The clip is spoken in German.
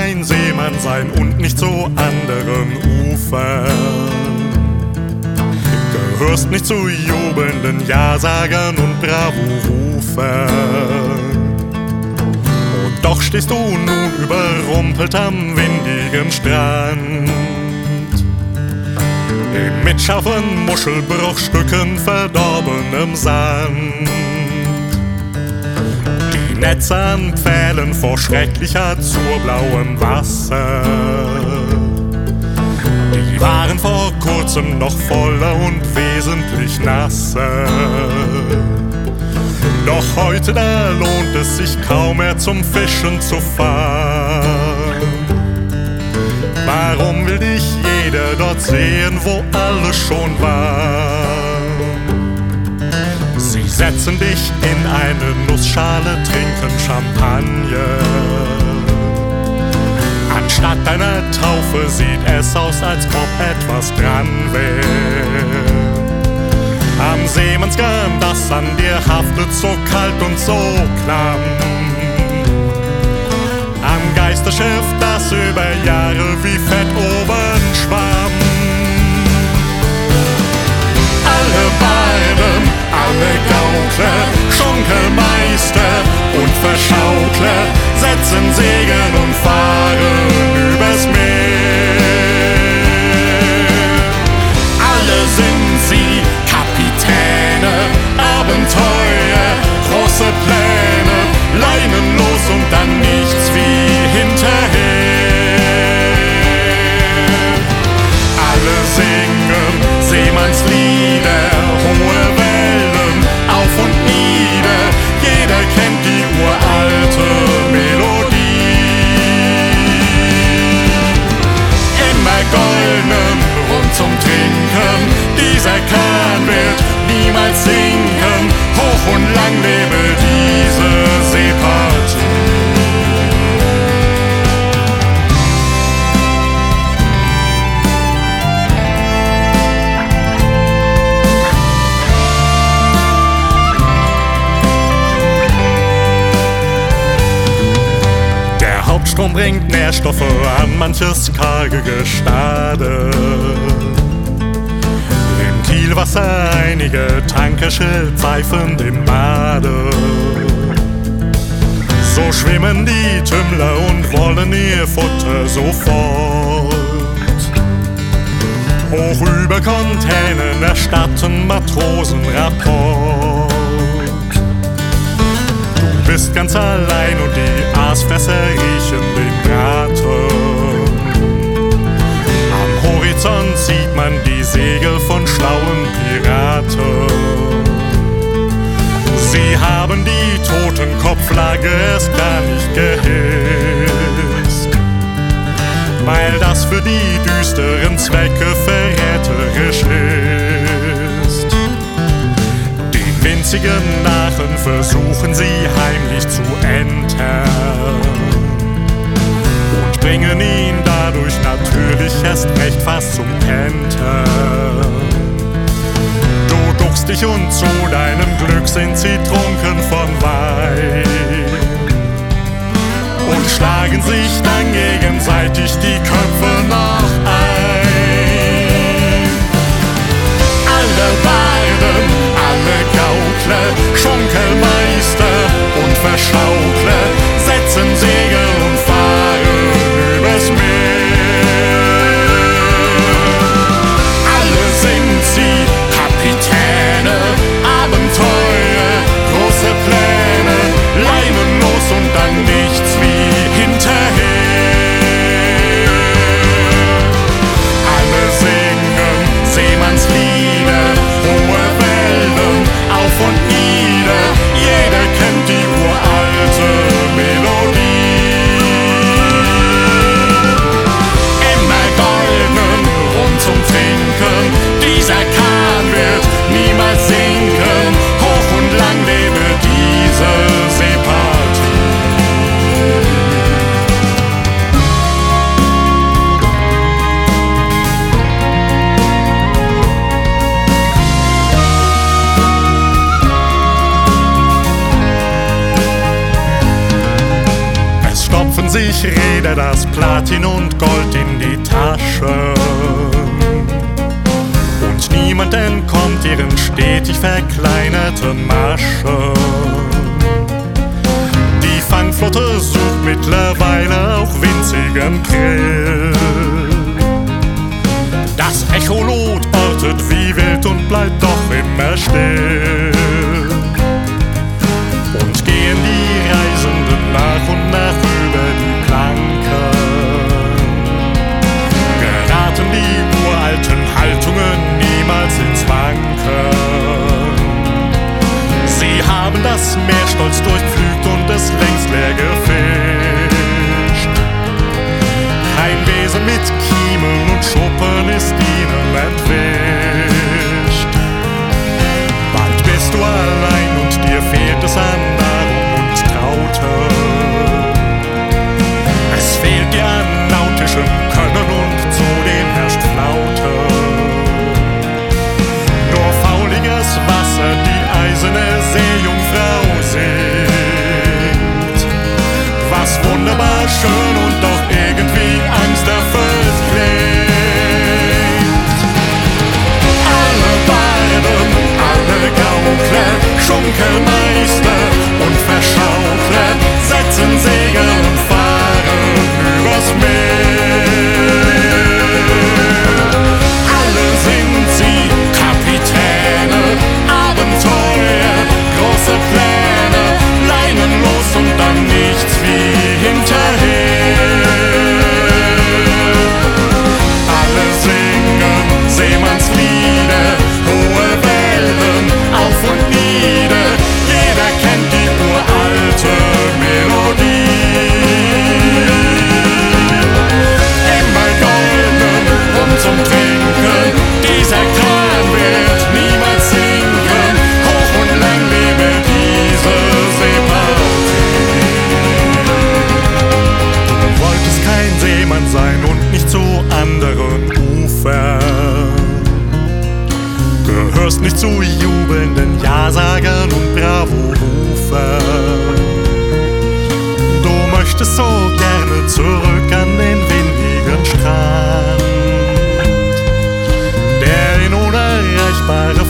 ein Seemann sein und nicht zu anderen Ufern. Gehörst nicht zu jubelnden Ja-Sagern und Bravo-Rufern. Und doch stehst du nun überrumpelt am windigen Strand. Im Mitschau von Muschelbruchstücken verdorbenem Sand. Die Netze an Pfählen vor schrecklicher zurblauen Wasser. Die waren vor kurzem noch voller und wesentlich nasser. Doch heute, da lohnt es sich kaum mehr zum Fischen zu fahren. Warum will dich jeder dort sehen, wo alles schon war? Sie setzen dich in eine Nussschale, trinken Champagner. Anstatt deiner Taufe sieht es aus, als ob etwas dran wäre. Am Seemannsgarn, das an dir haftet, so kalt und so klamm. Am Geisterschiff, das über Jahre wie Fett oben schwamm. Alle Barden, alle Gaukler, Schunkelmeister und Verschaukler setzen Segel und fahren übers Meer. Alle sind sie Kapitäne, Abenteuer, große Pläne, leinenlos und dann nichts wie hinterher. Alle singen Seemannslieder, hohe Wellen, auf und nieder, jeder kennt die uralte Melodie. Immer golden, rund zum Trinken, dieser Kahn wird niemals sinken, hoch und lang lebe diese Seepartie. Der Hauptstrom bringt Nährstoffe an manches karge Gestade. Im Kielwasser einige Tanker schildpfeifend im Bade. So schwimmen die Tümmler und wollen ihr Futter sofort. Hoch über Containern erstatten Matrosen Rapport. Du bist ganz allein und die Aasfresser riechen den Braten. Am Horizont sieht man die Segel von schlauen Piraten. Sie haben die Totenkopfflagge erst gar nicht gehisst, weil das für die düsteren Zwecke verräterisch ist. Den winzigen Narren versuchen sie heimlich zu entern und bringen ihn dadurch natürlich erst recht fast zum Kentern. Du duckst dich und zu deinem Glück sind sie trunken von Wein und schlagen sich dann gegenseitig die Köpfe noch ein. Alle Barden, alle Gaukler, Schunkelmeister und Verschaukler setzen Segel und fahren übers Meer. Alle sind sie Kapitäne, Abenteuer, große Pläne, leinenlos und dann nichts wie hinterher. sich Räder, das Platin und Gold in die Tasche. Und niemand entkommt ihren stetig verkleinerten Maschen. Die Fangflotte sucht mittlerweile auch winzigen Krill. Das Echolot ortet wie wild und bleibt doch immer still. Und gehen die Reisenden nach und nach über die Planken, geraten die uralten Haltungen niemals ins Wanken. Sie haben das Meer stolz durchpflügt und es längst leer gefischt. Kein Wesen mit Kiemen und Schuppen ist ihnen entwischt. Bald bist du allein und dir fehlt es an Nahrung und Traute. Es fehlt dir an nautischem Können und zudem herrscht Flaute. Nur fauliges Wasser, die eiserne Seejungfrau singt. Was wunderbar schön und doch irgendwie angsterfüllt klingt. Alle Barden, alle Gaukler, Schunkelmeister und Verschaukler setzen Segel und fahren übers Meer. Alle sind sie Kapitäne, Abenteuer, große Pläne, leinenlos und dann nichts wie hinterher. Alle singen Seemannslieder, hohe Wellen, auf und nieder, jeder kennt die uralte Melodie. Immer golden und zum Trinken, dieser Kran wird niemals sinken, hoch und lang lebe diese Seepartie. Du wolltest kein Seemann sein und nicht zu anderen Ufern, gehörst nicht zu jubelnden Ja-Sagern und Bravo-Rufern. Du möchtest so gerne zurück an den windigen Strand, der in unerreichbare